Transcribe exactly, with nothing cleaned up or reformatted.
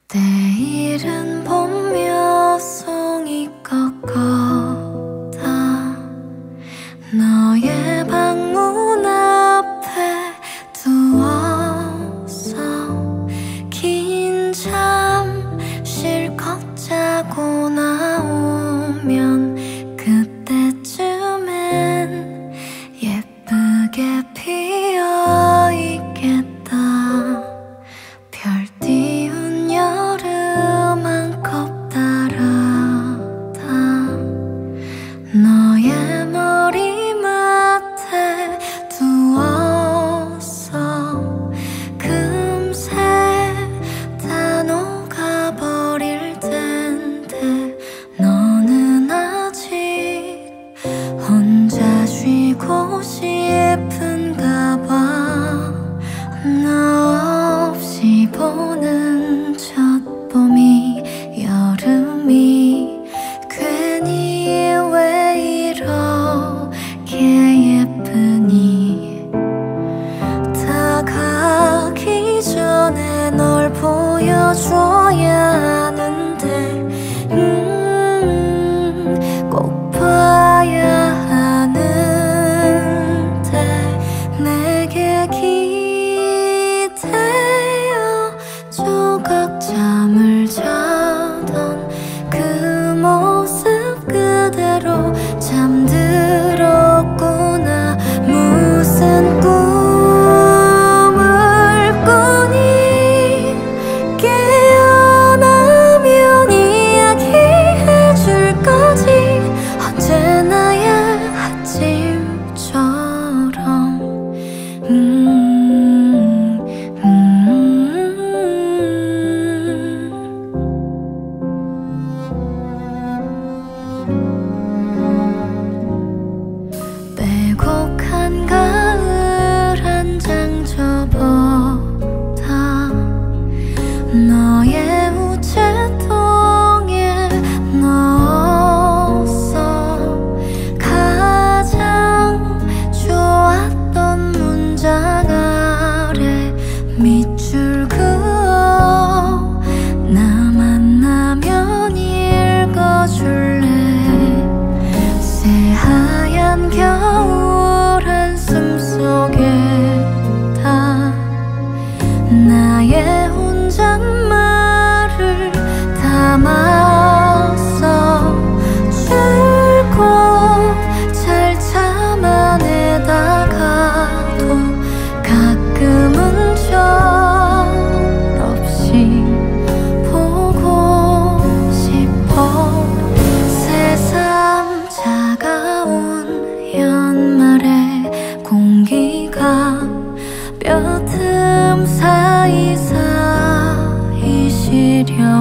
내일은 봄 묘송이 꺾어다 너의 방문 앞에 두어서 긴 잠 실컷 자고 나오면 그때쯤엔 예쁘게 피어있겠다. 별 띄운 여름 한컵 따라다 너의 머리맡에 두어서 금세 다 녹아버릴 텐데 너는 아직 혼자 쉬고 싶은가 봐. 너 없이 보는 첫 봄이 여름이 괜히 왜 이렇게 예쁘니. 다가기 전에 널 보여줘야 하는데 음, 꼭 봐야 하는데 내게 기대어 조각잠을 자던 그 모습 그대로 잠들었구나. 무슨 꿈을 꾸니. 깨어나면 이야기해줄 거지. 언제나의 아침처럼. 음, 음. 빼곡한 가을 한 장 접어다 너의 우체통에 넣었어. 가장 좋았던 문장 아래 밑줄 그어 나 만나면 읽어줄래. 새하얀 겨울 한숨 속에 다 나의 혼잣말을 담았어. 줄곧 잘 참아내다가도 가끔은 철없이 보고 싶어. 새삼 차가운 연말의 공기가 뼈 틈 사이사이 시려